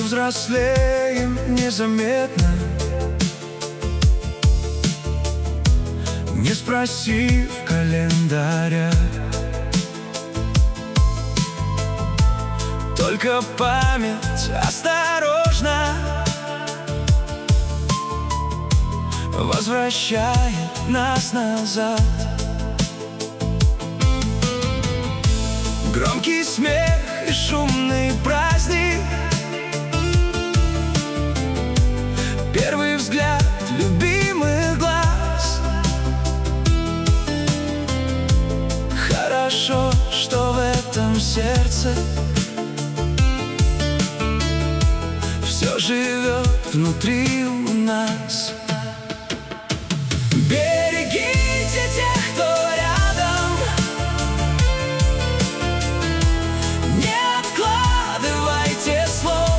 Мы взрослеем незаметно, не спросив календаря. Только память осторожно возвращает нас назад. Громкий смех и шумный праздник, первый взгляд любимых глаз. Хорошо, что в этом сердце все живет внутри у нас. Берегите тех, кто рядом, не откладывайте слов,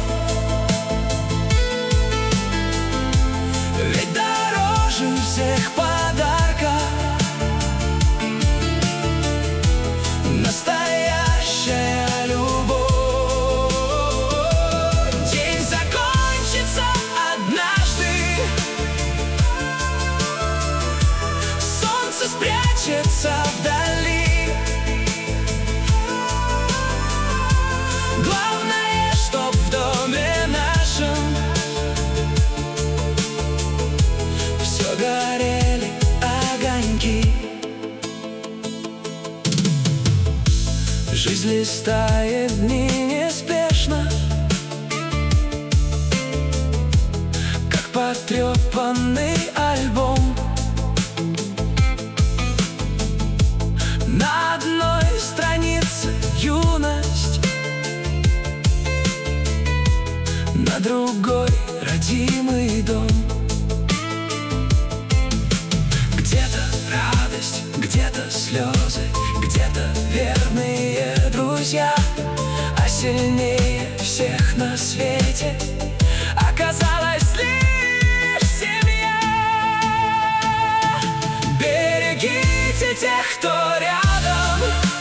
ведь дороже всех подарка настоящая любовь. День закончится однажды, солнце спрячется вдали. Главное, чтоб в доме нашем все горели огоньки. Жизнь листает дни неспешно, как потрепанный альбом. На одной странице юность, на другой родимый дом. Где-то радость, где-то слезы, где-то верные друзья, а сильнее всех на свете оказалась лишь семья. Берегите тех, кто рядом,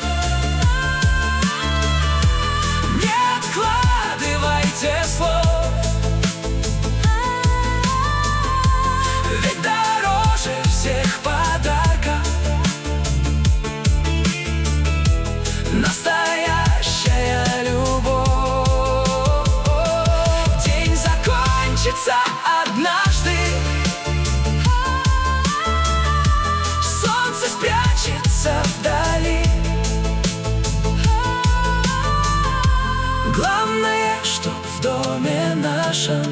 не откладывайте слов, ведь дороже всех подарка настоящая любовь. День закончится однажды, солнце спрячется вдали. Главное, чтоб в доме нашем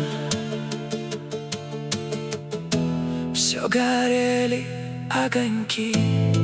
все горели огоньки.